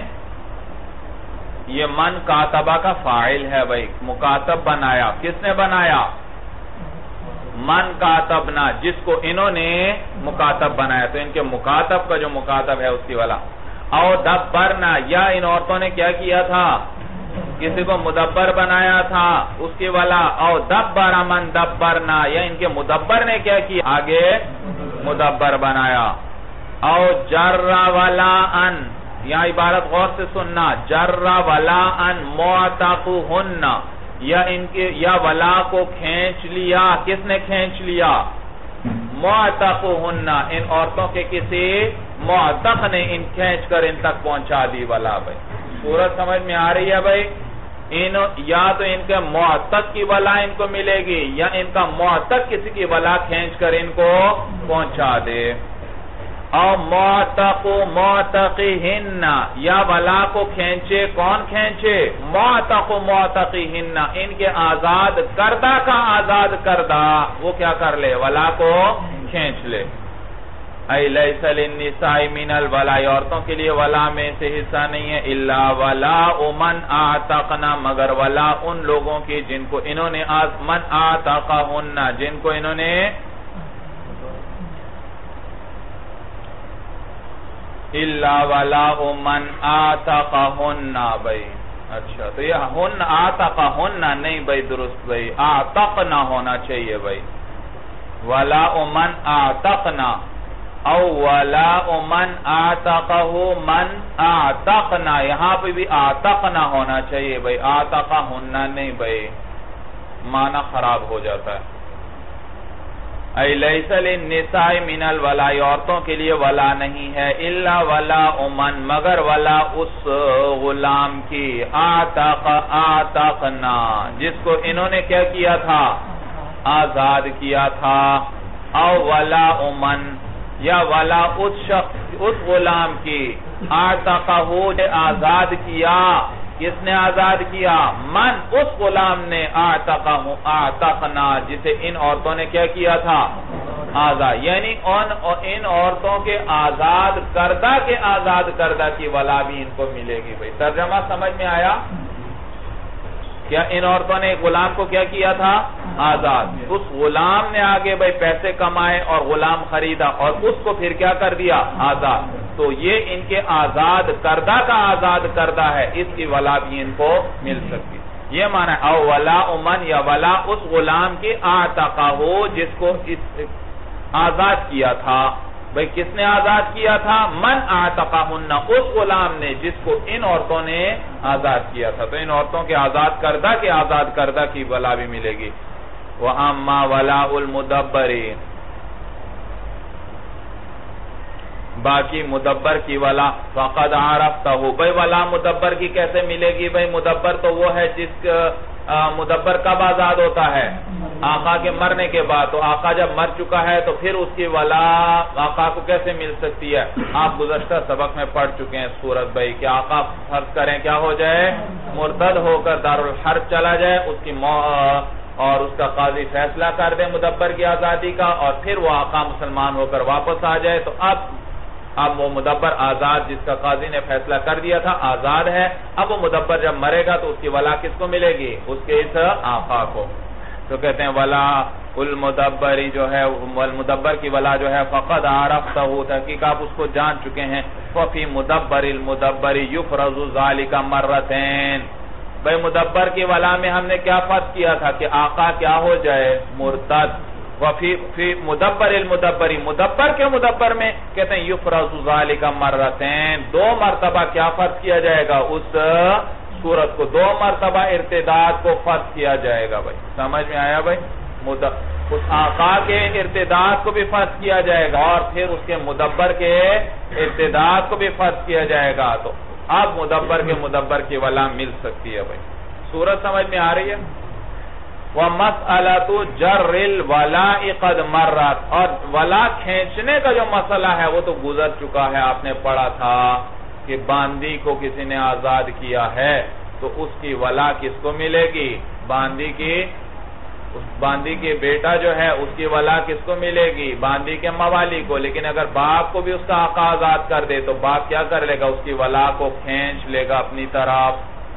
یہ من کاتبہ کا فاعل ہے بھائی، مکاتب بنایا، کس نے بنایا؟ من کاتبنا جس کو انہوں نے مکاتب بنایا، تو ان کے مکاتب کا جو مکاتب ہے اس کی ولا۔ او دبرنا یا ان عورتوں نے کیا کیا تھا؟ کسی کو مدبر بنایا تھا، اس کی ولا۔ او دبر من دبرنا یا ان کے مدبر نے کیا کیا؟ آگے مدبر بنایا۔ او جر ولا ان یا عبارت غور سے سننا، جر ولا ان معتقہن یا ان کے یا ولا کو کھینچ لیا، کس نے کھینچ لیا؟ معتقہن ان عورتوں کے کسی معتق نے ان کھینچ کر ان تک پہنچا دی ولا بھائی۔ صورت سمجھ میں آ رہی ہے بھائی؟ ان یا تو ان کے معتق کی ولا ان کو ملے گی یا ان کا معتق کسی کی ولا کھینچ کر ان کو پہنچا دے. اور معتق معتقہن یا ولا کو کھینچے کون کھینچے؟ معتق معتقہن ان کے آزاد کردہ کا آزاد کردہ وہ کیا کر لے؟ ولا کو کھینچ لے. اَيْ لَيْسَ لِلنِّسَاءِ مِنَ الْوَلَاءِ عورتوں کے لیے ولا میں سے حصہ نہیں ہے اِلَّا وَلَاءُ مَنْ آتَقْنَا مگر ولا ان لوگوں کی جن کو انہوں نے من آتَقَهُنَّ جن کو انہوں نے اِلَّا وَلَاءُ مَنْ آتَقَهُنَّ بھئی. اچھا تو یہ ہن آتَقَهُنَّ نہیں بھئی درست بھئی آتَقْنَا ہونا چاہیے بھئی. وَلَاءُ مَنْ آتَقْنَا او وَلَاءُ مَنْ آتَقَهُ مَنْ آتَقْنَا یہاں پہ بھی آتَقْنَا ہونا چاہیے بھئی آتَقَهُنَّ نہیں بھئی معنی خراب ہو جاتا ہے. اَيْ لَيْسَ لِلنِّسَاءِ مِنَ الْوَلَاءِ عورتوں کے لیے ولا نہیں ہے اِلَّا وَلَاءُ مَنْ مگر ولا اس غلام کی آتَقَ آتَقْنَا جس کو انہوں نے کیا کیا تھا؟ آزاد کیا تھا. او وَلَاءُ مَنْ یا ولا اس شخص اس غلام کی آتَقَهُ نے آزاد کیا. کس نے آزاد کیا؟ من اس غلام نے آتَقَهُ آتَقْنَا جسے ان عورتوں نے کیا کیا تھا؟ آزاد. یعنی ان عورتوں کے آزاد کردہ کے آزاد کردہ کی ولا بھی ان کو ملے گی. بھئی ترجمہ سمجھ میں آیا؟ کیا ان عورتوں نے غلام کو کیا کیا تھا؟ آزاد. اس غلام نے آگے بھئی پیسے کمائے اور غلام خریدا اور اس کو پھر کیا کر دیا؟ آزاد. تو یہ ان کے آزاد کردہ کا آزاد کردہ ہے اس کی ولا بھی ان کو مل سکتی. یہ معنی ہے او ولاء من یا ولا اس غلام کی آتَقَهُ جس کو آزاد کیا تھا. بھئی کس نے آزاد کیا تھا؟ من آتَقَهُنَّ اس غلام نے جس کو ان عورتوں نے آزاد کیا تھا. تو ان عورتوں کے آزاد کردہ کے آزاد کردہ کی ولا بھی ملے گی. وَأَمَّا وَلَاءُ الْمُدَبَّرِ باقی مدبر کی ولا فَقَدْ عَرَفْتَهُ بھئی ولا مدبر کی کیسے ملے گی؟ بھئی مدبر تو وہ ہے جس مدبر کب آزاد ہوتا ہے؟ آقا کے مرنے کے بعد. تو آقا جب مر چکا ہے تو پھر اس کی ولا آقا کو کیسے مل سکتی ہے؟ آپ گزشتہ سبق میں پڑھ چکے ہیں سورت بھئی کہ آقا فرض کریں کیا ہو جائے؟ مرتد ہو کر دارالحرب چلا جائے اس کی اور اس کا قاضی فیصلہ کر دے مدبر کی آزادی کا اور پھر وہ آقا مسلمان ہو کر واپس آ جائے تو اب اب وہ مدبر آزاد جس کا قاضی نے فیصلہ کر دیا تھا آزاد ہے. اب وہ مدبر جب مرے گا تو اس کی ولا کس کو ملے گی؟ اس کے اس آقا کو. تو کہتے ہیں ولا المدبری جو ہے المدبر کی ولا جو ہے فقد عرفته تحقیق آپ اس کو جان چکے ہیں. ففی مدبر المدبر یفرض ذلك مرتين بھئی مدبر کی ولا میں ہم نے کیا فرض کیا تھا کہ آقا کیا ہو جائے؟ مرتد. وفی فی مدبر المدبری مدبر کے مدبر میں کہتے ہیں یفرض ذالک مرتين دو مرتبہ کیا فرض کیا جائے گا؟ اس صورت کو دو مرتبہ ارتداد کو فرض کیا جائے گا. بھائی سمجھ میں آیا؟ بھائی اس آقا کے ارتداد کو بھی فرض کیا جائے گا اور پھر اس کے مدبر کے ارتداد کو بھی فرض کیا جائے گا. تو اب مدبر کے مدبر کی ولا مل سکتی ہے. بھائی صورت سمجھ میں آ رہی ہے؟ وَمَسْأَلَةُ جَرِّ الْوَلَاءِ قَدْ مَرَّتْ اور ولا کھینچنے کا جو مسئلہ ہے وہ تو گزر چکا ہے. آپ نے پڑھا تھا کہ باندی کو کسی نے آزاد کیا ہے تو اس کی ولا کس کو ملے گی؟ باندی کی اس باندی کے بیٹا جو ہے اس کی ولا کس کو ملے گی؟ باندی کے موالی کو. لیکن اگر باپ کو بھی اس کا آقا آزاد کر دے تو باپ کیا کر لے گا؟ اس کی ولا کو کھینچ لے گا اپنی طرف.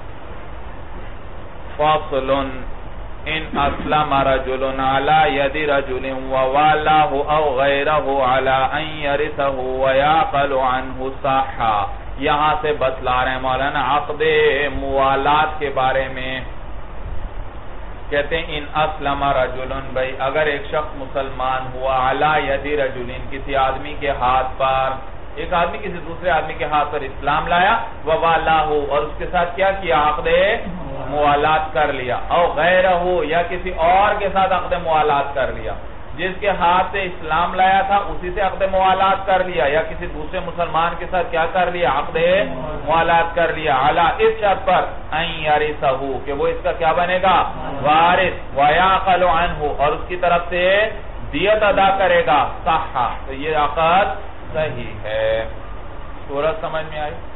فَصْلٌ ان اسلم رجل على يد رجل ووالاه او غيره على ان يرثه ويعقل عنه صحا. یہاں سے بتلا رہے ہیں مولانا عقد موالات کے بارے میں. کہتے ہیں ان اسلم رجل بھائی اگر ایک شخص مسلمان ہوا على يد رجل کسی آدمی کے ہاتھ پر ایک آدمی کسی دوسرے آدمی کے ہاتھ پر اسلام لایا ووالاه اور اس کے ساتھ کیا کیا؟ عقد موالات کر لیا. او غیرہ یا کسی اور کے ساتھ عقد موالات کر لیا. جس کے ہاتھ سے اسلام لایا تھا اسی سے عقد موالات کر لیا، یا کسی دوسرے مسلمان کے ساتھ کیا کر لیا؟ عقد موالات کر لیا، علی اس شرط پر ان یرثہ کہ وہ اس کا کیا بنے گا؟ وارث، ویعقل عنہ اور اس کی طرف سے دیت ادا کرے گا، صح، تو یہ عقد صحیح ہے۔ صورت سمجھ میں آئی؟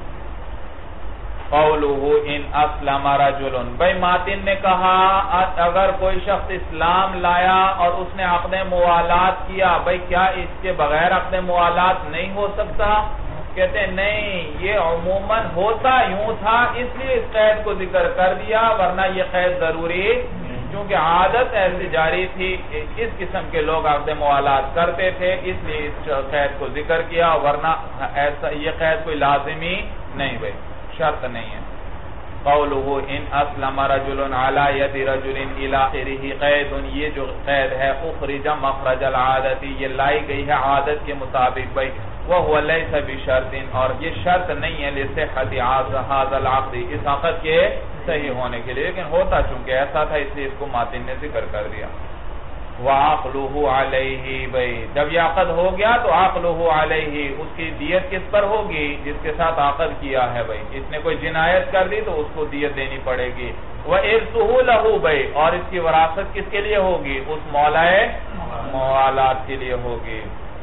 قولہ ان اسلم رجل، بھائی ماتن نے کہا اگر کوئی شخص اسلام لایا اور اس نے عقد موالات کیا، بھئی کیا اس کے بغیر عقد موالات نہیں ہو سکتا؟ کہتے ہیں نہیں، یہ عموماً ہوتا یوں تھا اس لیے اس قید کو ذکر کر دیا، ورنہ یہ قید ضروری، کیونکہ عادت ایسی جاری تھی اس قسم کے لوگ عقد موالات کرتے تھے، اس لیے اس قید کو ذکر کیا، ورنہ ایسا یہ قید کوئی لازمی نہیں، بھئی شرط نہیں ہے۔ قولہ ان اسلم رجل علی ید رجل الی آخرہ قید، یہ جو قید ہے اخرج مخرج العادت، یہ لائی گئی ہے عادت کے مطابق، بھئی وہو لیس بشرط، اور یہ شرط نہیں ہے لصحت ھذا العقد، اس عقد کے صحیح ہونے کے لیے، لیکن ہوتا چونکہ ایسا تھا اس لیے اس کو ماتن نے ذکر کر دیا۔ وعقلہ علیہ، بھئی جب یہ عقد ہو گیا تو عقلہ علیہ، اس کی دیت کس پر ہوگی؟ جس کے ساتھ عقد کیا ہے، بھئی اس نے کوئی جنایت کر دی تو اس کو دیت دینی پڑے گی۔ وارثہ لہ، بھئی اور اس کی وراثت کس کے لیے ہوگی؟ اس مولائے موالات کے لیے ہوگی۔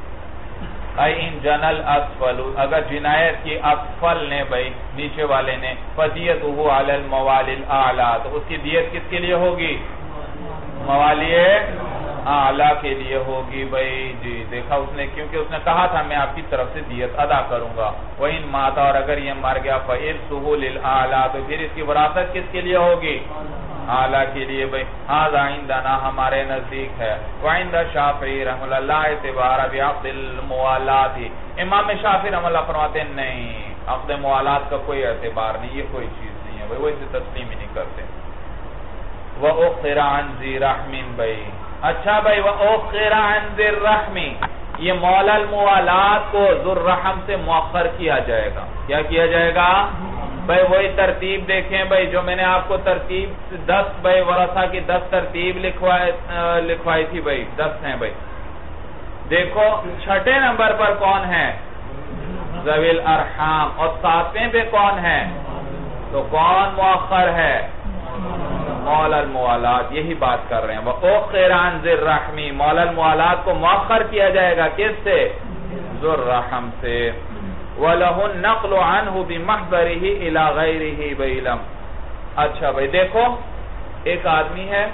اے ان جنل اسفل، اگر جنایت کی اسفل نے، بھئی نیچے والے نے، فدیتہ علی الموالی الاعلی، تو اس کی دیت کس کے لیے ہوگی؟ موالی اعلیٰ کے لیے ہوگی، بھئی جی دیکھا اس نے، کیونکہ اس نے کہا تھا میں آپ کی طرف سے دیت ادا کروں گا۔ وَإِن مَاتَ، اور اگر یہ مر گیا، فَإِرْثُهُ لِلْأَعْلَىٰ، تو پھر اس کی وراثت کس کے لیے ہوگی؟ اعلیٰ کے لیے، بھئی هَذَا عِندَنَا، ہمارے نزدیک ہے۔ وَعِنْدَ الشَّافِعِيِّ رحمۃ اللہ لا اعتبار بعقد الموالات، امام شافعی رحمۃ اللہ فرماتے ہیں نہیں، عقد موالات کا کوئی اعتبار نہیں، یہ کوئی چیز نہیں ہے، بھئی وہ اسے تسلیم ہی نہیں کرتے۔ وَأُخِّرَ عَنْ ذِي رَحْمٍ، بھئی اچھا بھئی وَأُخِّرَ عَنْ ذِي الرَّحْمِ، یہ مولا الموالات کو ذو الرحم سے مؤخر کیا جائے گا۔ کیا کیا جائے گا؟ بھئی وہی ترتیب دیکھیں، بھئی جو میں نے آپ کو ترتیب دس، بھئی ورثہ کی دس ترتیب لکھوائی تھی، بھئی دس ہیں، بھئی دیکھو چھٹے نمبر پر کون ہے؟ ذوی الارحام، اور ساتویں پہ کون ہے؟ تو کون مؤخر ہے؟ مولا الموالات، یہی بات کر رہے ہیں۔ وَأُخِّرَ عَنْ ذِي الرَّحْمِ، مولا الموالات کو مؤخر کیا جائے گا کس سے؟ ذو الرحم سے۔ وَلَهُ النَّقْلُ عَنْهُ بِمَحْضَرِهِ إِلَى غَيْرِهِ بِعِلْمٍ، اچھا بھئی دیکھو ایک آدمی ہے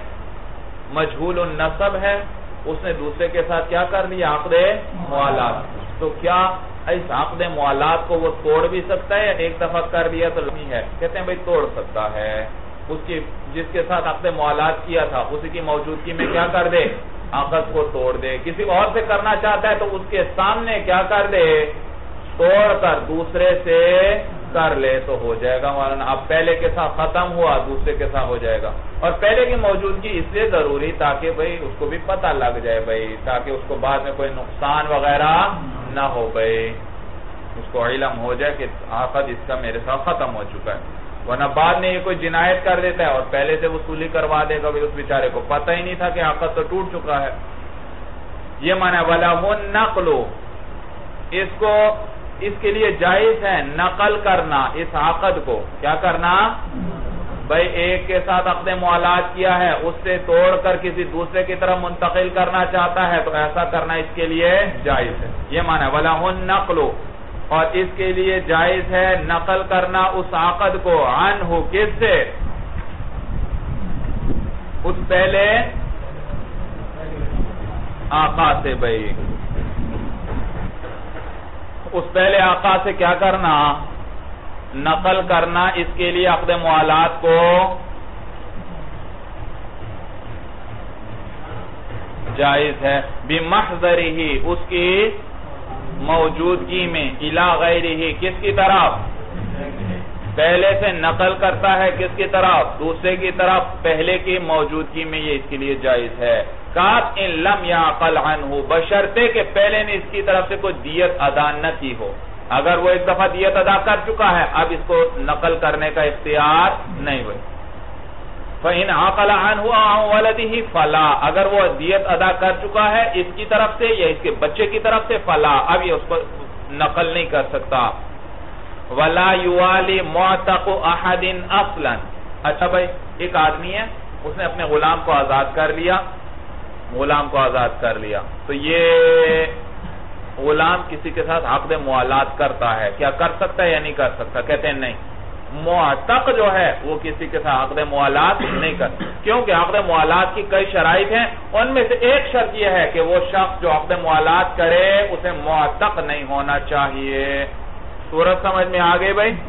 مجہول النسب ہے، اس نے دوسرے کے ساتھ کیا کر لیا؟ عقد موالات، تو کیا اس عقد موالات کو وہ توڑ بھی سکتا ہے؟ ایک دفعہ کر دیا تو نہیں ہے، کہتے ہیں بھئی توڑ سکتا ہے، اس کی جس کے ساتھ عقد موالات کیا تھا اسی کی موجودگی میں کیا کر دے؟ عقد کو توڑ دے۔ کسی اور سے کرنا چاہتا ہے تو اس کے سامنے کیا کر دے؟ توڑ کر دوسرے سے کر لے تو ہو جائے گا مولانا۔ اب پہلے کے ساتھ ختم ہوا، دوسرے کے ساتھ ہو جائے گا، اور پہلے کی موجودگی اس لیے ضروری تاکہ بھئی اس کو بھی پتہ لگ جائے، بھئی تاکہ اس کو بعد میں کوئی نقصان وغیرہ نہ ہو، بھئی اس کو علم ہو جائے کہ عقد اس کا میرے ساتھ ختم ہو چکا ہے، ورنہ بعد میں یہ کوئی جنایت کر دیتا ہے اور پہلے سے وصولی کروا دے گا، اس بیچارے کو پتہ ہی نہیں تھا کہ عقد تو ٹوٹ چکا ہے۔ یہ معنی وَلَهُ النَّقْلُ، اس کو اس کے لیے جائز ہے نقل کرنا اس عقد کو، کیا کرنا؟ بھئی ایک کے ساتھ عقد موالات کیا ہے، اس سے توڑ کر کسی دوسرے کی طرف منتقل کرنا چاہتا ہے تو ایسا کرنا اس کے لیے جائز ہے۔ یہ معنی وَلَهُ النَّقْلُ، اور اس کے لیے جائز ہے نقل کرنا اس عقد کو، عنہ کس سے؟ اس پہلے آقا سے، بھئی اس پہلے آقا سے کیا کرنا؟ نقل کرنا اس کے لیے عقد موالات کو جائز ہے، بِمَحْضَرِهِ، اس کی موجودگی میں، اِلَى غَيْرِهِ، کس کی طرف؟ پہلے سے نقل کرتا ہے کس کی طرف؟ دوسرے کی طرف، پہلے کی موجودگی میں یہ اس کے لیے جائز ہے۔ کات ان لم یعقل عنہ، بشرطے کہ پہلے نے اس کی طرف سے کوئی دیت ادا نہ کی ہو۔ اگر وہ ایک دفعہ دیت ادا کر چکا ہے اب اس کو نقل کرنے کا اختیار نہیں ہوئی۔ فَإِنْ عَقَلَ عَنْهُ عَنْ وَلَدِهِ فَلَا، اگر وہ دیت ادا کر چکا ہے اس کی طرف سے یا اس کے بچے کی طرف سے، فلا، اب یہ اس کو نقل نہیں کر سکتا. وَلَا يُوَالِي مُعْتَقُ أَحَدٍ أَصْلًا. اچھا بھائی، ایک آدمی ہے، اس نے اپنے غلام کو آزاد کر لیا، غلام کو آزاد کر لیا، تو یہ غلام کسی کے ساتھ عقد موالات کرتا ہے، کیا کر سکتا ہے یا نہیں کر سکتا؟ کہتے ہیں نہیں. معتق جو ہے وہ کسی کے ساتھ عقد موالات نہیں کر، کیونکہ عقد موالات کی کئی شرائط ہیں، ان میں سے ایک شرط یہ ہے کہ وہ شخص جو عقد موالات کرے اسے معتق نہیں ہونا چاہیے. صورت سمجھ میں آ گئی بھائی؟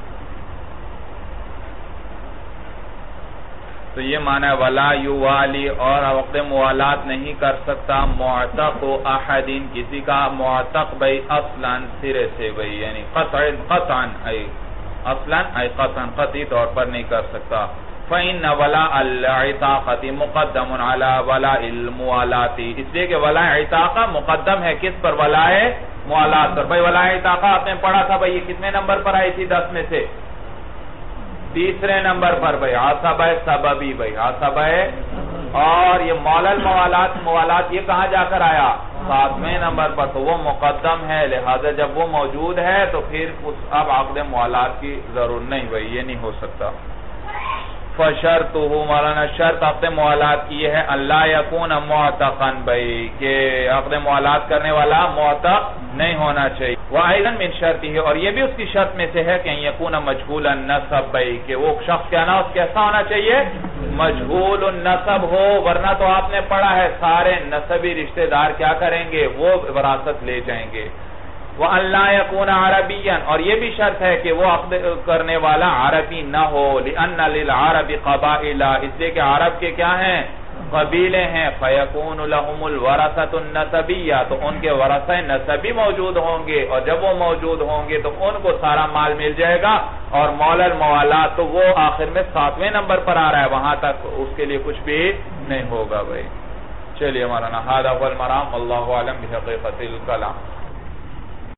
تو یہ معنی ہے ولا یوالی، اور عقد موالات نہیں کر سکتا معتق احد، کسی کا معتق بھائی اصلا سرے سے بھائی، یعنی قطعا قطعا ای اصلا ای قطعا قطعی طور پر نہیں کر سکتا. فإن ولاء العتاقة مقدم على ولاء الموالات، اس لیے کہ ولاء عتاقہ مقدم ہے کس پر؟ ولاء موالات پر. بھائی ولاء عتاقہ آپ نے پڑھا تھا بھائی، یہ کتنے نمبر پر آئی تھی دس میں سے؟ تیسرے نمبر پر بھائی، عصبہ سببی بھائی، عصبہ. اور یہ مولا الموالات موالات یہ کہاں جا کر آیا؟ ساتویں نمبر پر، تو وہ مقدم ہے، لہذا جب وہ موجود ہے تو پھر اس اب عقد موالات کی ضرورت نہیں بھائی، یہ نہیں ہو سکتا. فشرطہ، مولانا شرط عقد موالات کی یہ ہے اللہ یکون معتقا بھائی، کہ عقد موالات کرنے والا معتق نہیں ہونا چاہیے. وَأَيْضًا مِنْ شَرْطِهِ، اور یہ بھی اس کی شرط میں سے ہے کہ یکون مجہول النسب بھائی، کہ وہ شخص کیا نا اس کیسا ہونا چاہیے؟ مجہول النسب ہو، ورنہ تو آپ نے پڑھا ہے سارے نسبی رشتہ دار کیا کریں گے؟ وہ وراثت لے جائیں گے. وَأَنْ لَا يَكُونَ عَرَبِيًّا، اور یہ بھی شرط ہے کہ وہ عقد کرنے والا عربی نہ ہو. لِأَنَّ لِلْعَرَبِ قَبَائِلَ، اس لیے کہ عرب کے کیا ہیں؟ قبیلے ہیں. فَيَكُونُ لَهُمُ الْوَرَثَةُ النَّسَبِيَّةُ، تو ان کے ورثہ نسبی موجود ہوں گے، اور جب وہ موجود ہوں گے تو ان کو سارا مال مل جائے گا. اور مولا الموالات تو وہ آخر میں ساتویں نمبر پر آ رہا ہے، وہاں تک اس کے لیے کچھ بھی نہیں ہوگا بھائی. چلیے مولانا، ھذا هو المرام، واللہ اعلم بحقیقت الکلام.